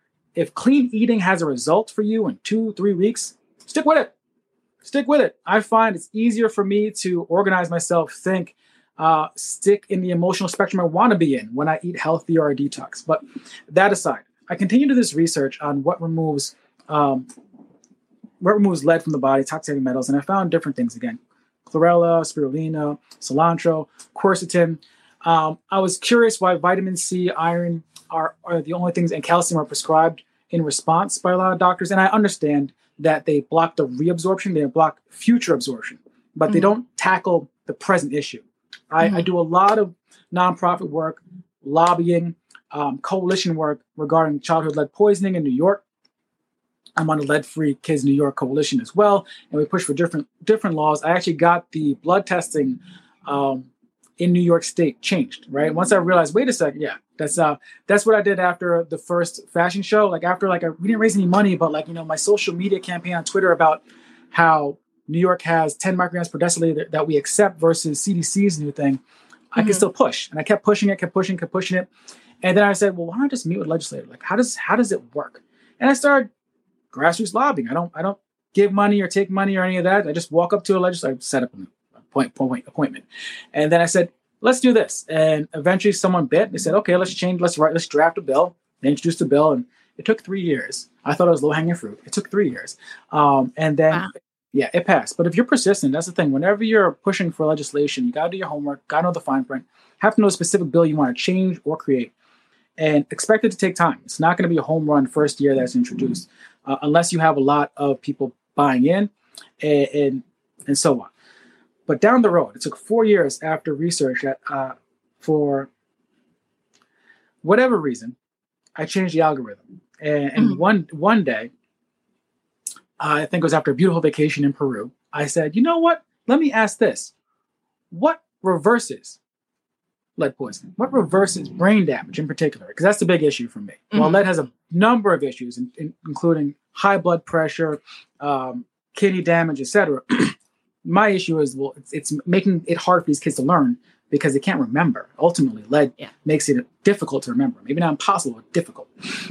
If clean eating has a result for you in two, three weeks, stick with it. Stick with it. I find it's easier for me to organize myself, think, uh, stick in the emotional spectrum I want to be in when I eat healthy or I detox. But that aside, I continue to do this research on what removes um, what removes lead from the body, toxic heavy metals, and I found different things again. Chlorella, spirulina, cilantro, quercetin. Um, I was curious why vitamin C, iron are, are the only things, and calcium are prescribed in response by a lot of doctors. And I understand that they block the reabsorption, they block future absorption, but mm-hmm. they don't tackle the present issue. I, mm-hmm. I do a lot of nonprofit work, lobbying, um, coalition work regarding childhood lead poisoning in New York. I'm on the Lead-Free Kids New York Coalition as well, and we push for different different laws. I actually got the blood testing um, in New York State changed, right? Once I realized, wait a second, yeah, that's uh, that's what I did after the first fashion show. Like after, like, I, we didn't raise any money, but like, you know, my social media campaign on Twitter about how New York has ten micrograms per deciliter that we accept versus C D C's new thing, mm-hmm. I could still push, and I kept pushing it, kept pushing, kept pushing it, and then I said, well, why don't I just meet with legislators? Like, how does how does it work? And I started grassroots lobbying. I don't I don't give money or take money or any of that. I just walk up to a legislator, set up an appoint, appoint, appointment. And then I said, let's do this. And eventually someone bit. They said, okay, let's change, let's write, let's draft a bill. They introduced a bill, and it took three years. I thought it was low hanging fruit. It took three years. Um, and then, wow. yeah, it passed. But if you're persistent, that's the thing. Whenever you're pushing for legislation, you got to do your homework, got to know the fine print, have to know a specific bill you want to change or create, and expect it to take time. It's not going to be a home run first year that's introduced, uh, unless you have a lot of people buying in and, and, and so on. But down the road, it took four years after research that uh, for whatever reason, I changed the algorithm. And, and mm-hmm. one one day, I think it was after a beautiful vacation in Peru, I said, you know what? Let me ask this. What reverses lead poisoning? What reverses brain damage in particular? Because that's the big issue for me. Mm-hmm. Well, lead has a number of issues, in, in, including high blood pressure, um, kidney damage, et cetera. My issue is, well, it's, it's making it hard for these kids to learn because they can't remember. Ultimately, lead yeah. makes it difficult to remember. Maybe not impossible, but difficult.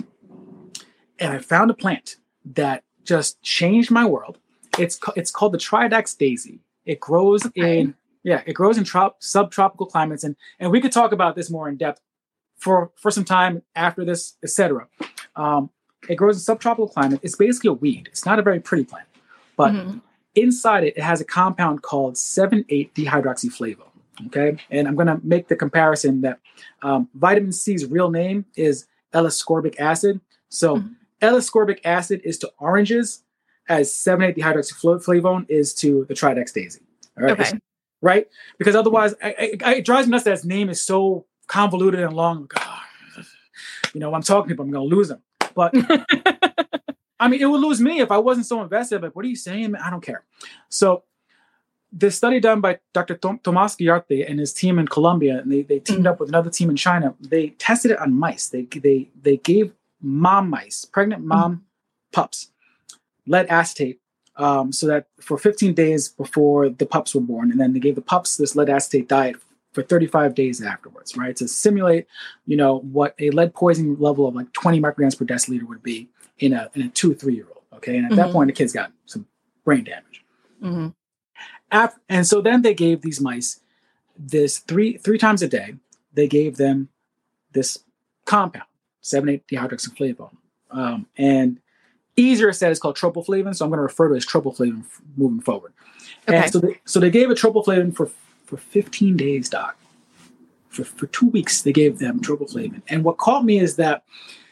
And I found a plant that just changed my world. It's it's called the Tridax daisy. It grows okay. in yeah, it grows in trop, subtropical climates, and and we could talk about this more in depth for for some time after this, et cetera. Um, it grows in subtropical climate. It's basically a weed. It's not a very pretty plant, but mm-hmm. inside it, it has a compound called seven eight dehydroxyflavone. Okay, and I'm going to make the comparison that um, vitamin C's real name is L-ascorbic acid. So mm-hmm. L-ascorbic acid is to oranges as seven eight dehydroxyflavone is to the Tridax daisy. All right, okay. Right? Because otherwise, I, I, it drives me nuts that its name is so convoluted and long. God, you know, I'm talking to people, I'm going to lose them. But I mean, it would lose me if I wasn't so invested. Like, what are you saying? I don't care. So this study done by Doctor Tom- Tomás Guillarte and his team in Colombia, and they, they teamed mm-hmm. up with another team in China. They tested it on mice. They they they gave mom mice, pregnant mom mm-hmm. pups, lead acetate, um, so that for fifteen days before the pups were born, and then they gave the pups this lead acetate diet for thirty-five days afterwards, right? To simulate, you know, what a lead poisoning level of like twenty micrograms per deciliter would be in a in a two, three year old. Okay. And at mm-hmm. that point, the kid's got some brain damage. Mm-hmm. After, and so then they gave these mice this three three times a day. They gave them this compound, seven eight dehydroxyflavone. Um, and easier said, it's called tropoflavin. So I'm going to refer to it as tropoflavin f- moving forward. Okay. And so they, so they gave a tropoflavin for, for fifteen days, doc. For, for two weeks, they gave them tropoflavin. And what caught me is that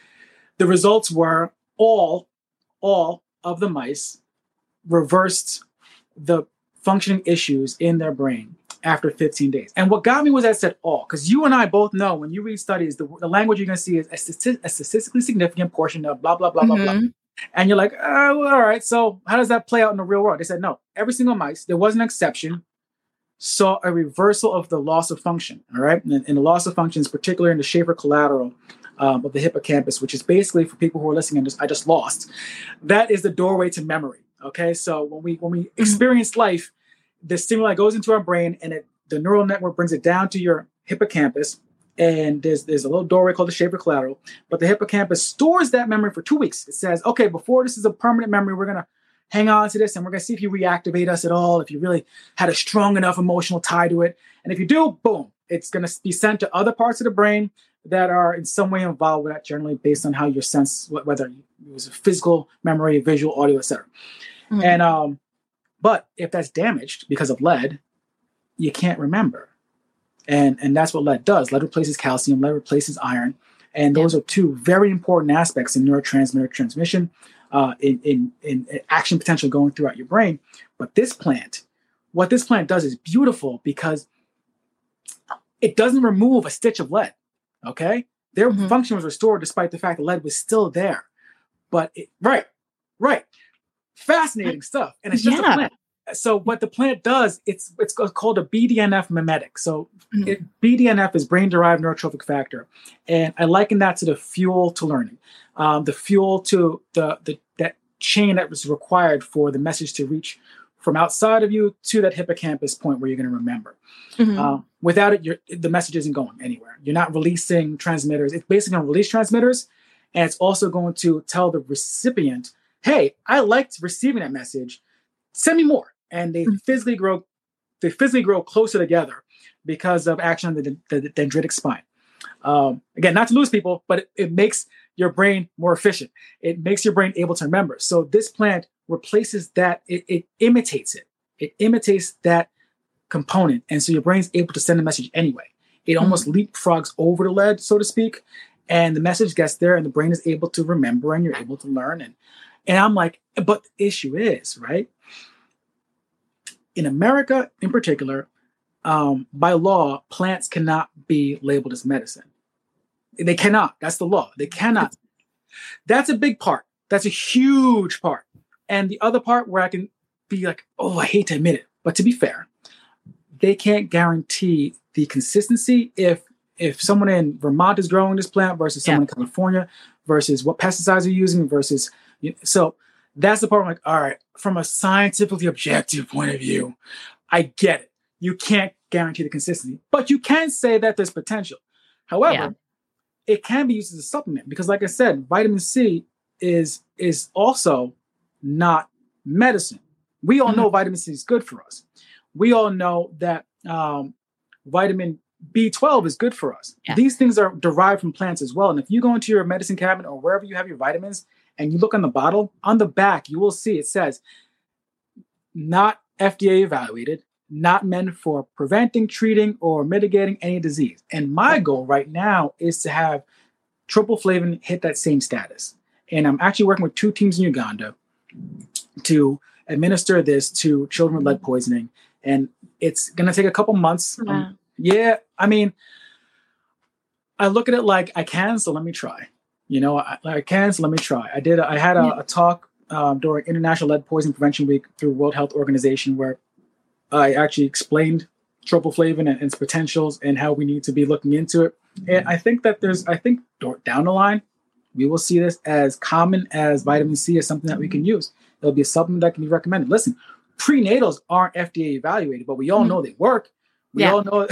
the results were all, all of the mice reversed the functioning issues in their brain after fifteen days. And what got me was that said all, because you and I both know when you read studies, the, the language you're going to see is a, stati- a statistically significant portion of blah, blah, blah, mm-hmm. blah, blah. And you're like, oh, well, all right, so how does that play out in the real world? They said, no, every single mice, there was an exception, saw a reversal of the loss of function, all right? And, and the loss of function is particularly in the Schaefer collateral um, of the hippocampus, which is basically, for people who are listening, and just, I just lost, that is the doorway to memory. Okay, so when we when we mm-hmm. experience life, the stimuli goes into our brain, and it, the neural network brings it down to your hippocampus, and there's there's a little doorway called the Schaefer collateral. But the hippocampus stores that memory for two weeks. It says, okay, before this is a permanent memory, we're gonna hang on to this, and we're gonna see if you reactivate us at all, if you really had a strong enough emotional tie to it, and if you do, boom, it's gonna be sent to other parts of the brain that are in some way involved with that, generally based on how your sense, whether it was a physical memory, visual, audio, et cetera. Mm-hmm. And um, but if that's damaged because of lead, you can't remember. And and that's what lead does. Lead replaces calcium, lead replaces iron. And those yeah. are two very important aspects in neurotransmitter transmission, uh, in, in, in action potential going throughout your brain. But this plant, what this plant does is beautiful because it doesn't remove a stitch of lead. Okay? Their mm-hmm. function was restored despite the fact that lead was still there. But it, right, right. Fascinating stuff. And it's just yeah. a plant. So what the plant does, it's it's called a B D N F mimetic. So mm-hmm. it, B D N F is brain-derived neurotrophic factor. And I liken that to the fuel to learning, um, the fuel to the, the that chain that was required for the message to reach from outside of you to that hippocampus point where you're going to remember. Mm-hmm. Uh, without it, you're, the message isn't going anywhere. You're not releasing transmitters. It's basically going to release transmitters, and it's also going to tell the recipient, hey, I liked receiving that message. Send me more. And they mm-hmm. physically grow they physically grow closer together because of action on the, the, the dendritic spine. Um, again, not to lose people, but it, it makes your brain more efficient. It makes your brain able to remember. So this plant replaces that. It, it imitates it. It imitates that component. And so your brain's able to send a message anyway. It mm-hmm. almost leapfrogs over the lead, so to speak. And the message gets there and the brain is able to remember and you're able to learn. And, and I'm like, but the issue is, right? In America in particular, um, by law, plants cannot be labeled as medicine. They cannot. That's the law. They cannot. That's a big part. That's a huge part. And the other part where I can be like, oh, I hate to admit it, but to be fair, they can't guarantee the consistency if if someone in Vermont is growing this plant versus someone yeah. in California versus what pesticides are using versus, you know, so that's the part where I'm like, all right, from a scientifically objective point of view, I get it. You can't guarantee the consistency, but you can say that there's potential. However, yeah. it can be used as a supplement because, like I said, vitamin C is is also not medicine. We all mm-hmm. know vitamin C is good for us. We all know that um, vitamin B twelve is good for us. Yeah. These things are derived from plants as well. And if you go into your medicine cabinet or wherever you have your vitamins and you look on the bottle, on the back, you will see it says not F D A evaluated, not meant for preventing, treating, or mitigating any disease. And my goal right now is to have tripoflavin hit that same status. And I'm actually working with two teams in Uganda to administer this to children with lead poisoning. And it's going to take a couple months. Wow. Um, yeah, I mean, I look at it like I can, so let me try. You know, I, I can, so let me try. I did. I had a, yeah. a talk um, during International Lead Poisoning Prevention Week through World Health Organization where I actually explained tripoflavin and its potentials and how we need to be looking into it. And I think that there's, I think down the line, we will see this as common as vitamin C as something that we can use. It'll be a supplement that can be recommended. Listen, prenatals aren't F D A evaluated, but we all mm-hmm. know they work. We yeah. all know.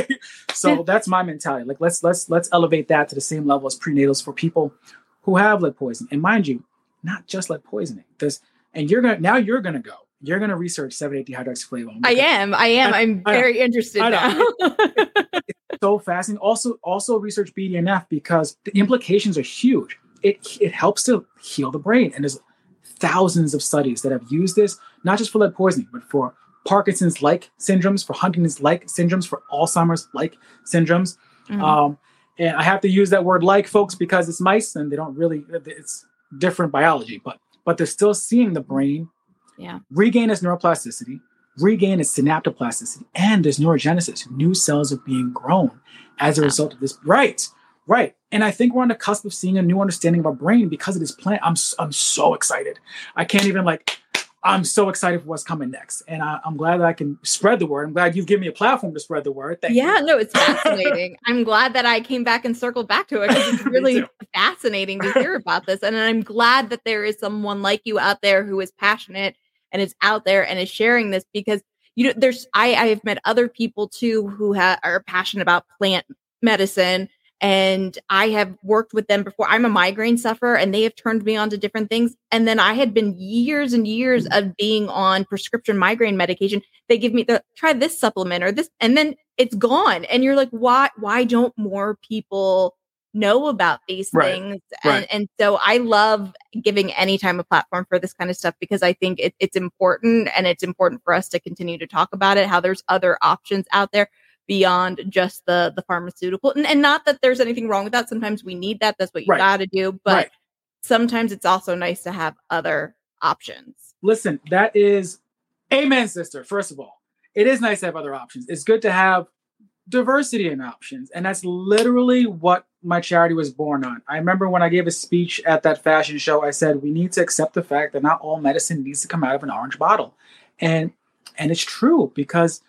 So that's my mentality. Like let's let's let's elevate that to the same level as prenatals for people who have lead poisoning. And mind you, not just lead poisoning. There's and you're gonna now you're gonna go. You're gonna research seven eight dehydroxyflavone. I am. I am. I, I'm I very interested now. it, it, it's so fascinating. Also, also research B D N F because the implications are huge. It it helps to heal the brain, and there's thousands of studies that have used this, not just for lead poisoning, but for Parkinson's-like syndromes, for Huntington's-like syndromes, for Alzheimer's-like syndromes. Mm-hmm. Um, and I have to use that word "like," folks, because it's mice and they don't really, it's different biology, but but they're still seeing the brain yeah. regain its neuroplasticity, regain its synaptoplasticity, and there's neurogenesis. New cells are being grown as a wow. result of this. Right, right. And I think we're on the cusp of seeing a new understanding of our brain because of this plant. I'm I'm so excited. I can't even like, I'm so excited for what's coming next. And I, I'm glad that I can spread the word. I'm glad you've given me a platform to spread the word. Thank yeah, you. no, it's fascinating. I'm glad that I came back and circled back to it because it's really fascinating to hear about this. And I'm glad that there is someone like you out there who is passionate and is out there and is sharing this because, you know, there's, I, I have met other people too who ha- are passionate about plant medicine. And I have worked with them before. I'm a migraine sufferer and they have turned me on to different things. And then I had been years and years of being on prescription migraine medication. They give me the try this supplement or this, and then it's gone. And you're like, why, why don't more people know about these right. things? Right. And, and so I love giving any time a platform for this kind of stuff because I think it, it's important and it's important for us to continue to talk about it, how there's other options out there beyond just the the pharmaceutical. And, and not that there's anything wrong with that. Sometimes we need that. That's what you right. got to do. But right. sometimes it's also nice to have other options. Listen, that is amen, sister. First of all, it is nice to have other options. It's good to have diversity in options. And that's literally what my charity was born on. I remember when I gave a speech at that fashion show, I said, we need to accept the fact that not all medicine needs to come out of an orange bottle. And and it's true because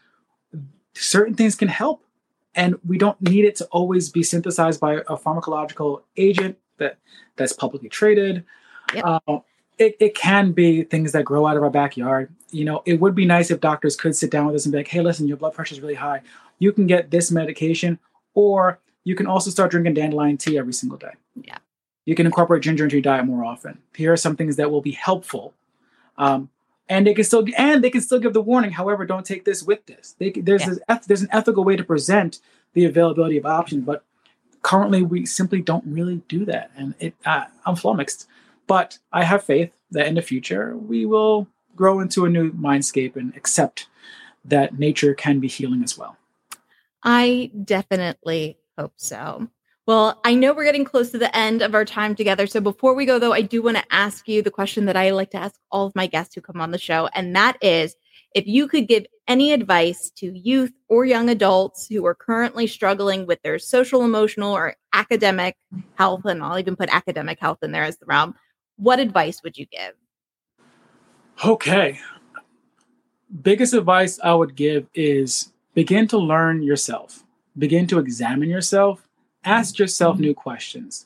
certain things can help, and we don't need it to always be synthesized by a pharmacological agent that that's publicly traded. Yep. Uh, it, it can be things that grow out of our backyard. You know, it would be nice if doctors could sit down with us and be like, hey, listen, your blood pressure is really high. You can get this medication, or you can also start drinking dandelion tea every single day. Yeah. You can incorporate ginger into your diet more often. Here are some things that will be helpful. Um, And they can still and they can still give the warning. However, don't take this with this. They, there's Yeah. this, there's an ethical way to present the availability of options, but currently we simply don't really do that, and it uh, I'm flummoxed. But I have faith that in the future we will grow into a new mindscape and accept that nature can be healing as well. I definitely hope so. Well, I know we're getting close to the end of our time together. So before we go, though, I do want to ask you the question that I like to ask all of my guests who come on the show. And that is, if you could give any advice to youth or young adults who are currently struggling with their social, emotional, or academic health, and I'll even put academic health in there as the realm, what advice would you give? Okay. Biggest advice I would give is begin to learn yourself. Begin to examine yourself. Ask yourself new questions.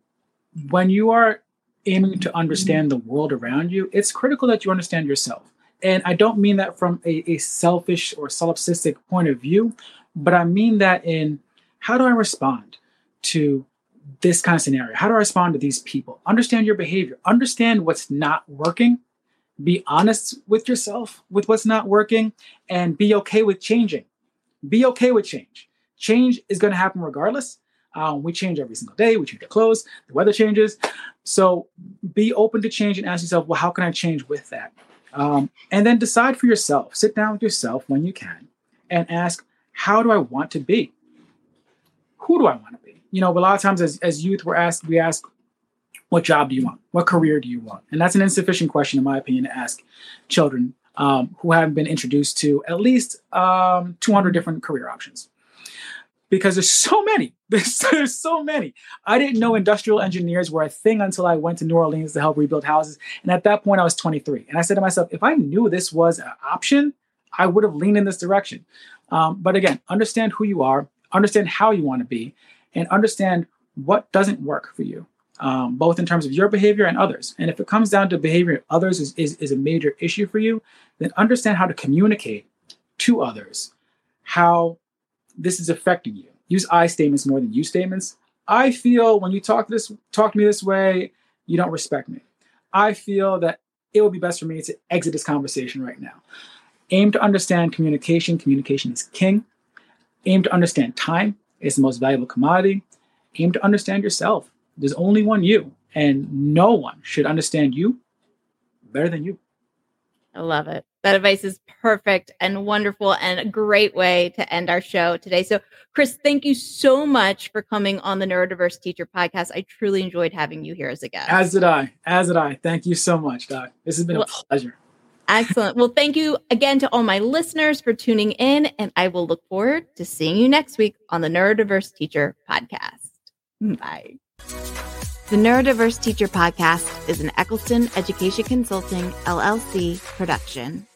When you are aiming to understand the world around you, it's critical that you understand yourself. And I don't mean that from a, a selfish or solipsistic point of view, but I mean that in how do I respond to this kind of scenario? How do I respond to these people? Understand your behavior. Understand what's not working. Be honest with yourself with what's not working, and be okay with changing. Be okay with change. Change is going to happen regardless. Um, we change every single day. We change our clothes. The weather changes. So be open to change and ask yourself, well, how can I change with that? Um, and then decide for yourself. Sit down with yourself when you can and ask, how do I want to be? Who do I want to be? You know, a lot of times as, as youth, we're asked, we ask, what job do you want? What career do you want? And that's an insufficient question, in my opinion, to ask children um, who haven't been introduced to at least um, two hundred different career options. Because there's so many. There's, there's so many. I didn't know industrial engineers were a thing until I went to New Orleans to help rebuild houses. And at that point, I was twenty-three. And I said to myself, if I knew this was an option, I would have leaned in this direction. Um, but again, understand who you are, understand how you want to be, and understand what doesn't work for you, um, both in terms of your behavior and others. And if it comes down to behavior of others is, is, is a major issue for you, then understand how to communicate to others how this is affecting you. Use I statements more than you statements. I feel when you talk this, talk to me this way, you don't respect me. I feel that it would be best for me to exit this conversation right now. Aim to understand communication. Communication is king. Aim to understand time. It's the most valuable commodity. Aim to understand yourself. There's only one you, and no one should understand you better than you. I love it. That advice is perfect and wonderful and a great way to end our show today. So, Chris, thank you so much for coming on the Neurodiverse Teacher Podcast. I truly enjoyed having you here as a guest. As did I. As did I. Thank you so much, Doc. This has been well, a pleasure. Excellent. Well, thank you again to all my listeners for tuning in, and I will look forward to seeing you next week on the Neurodiverse Teacher Podcast. Bye. The Neurodiverse Teacher Podcast is an Eccleston Education Consulting, L L C production.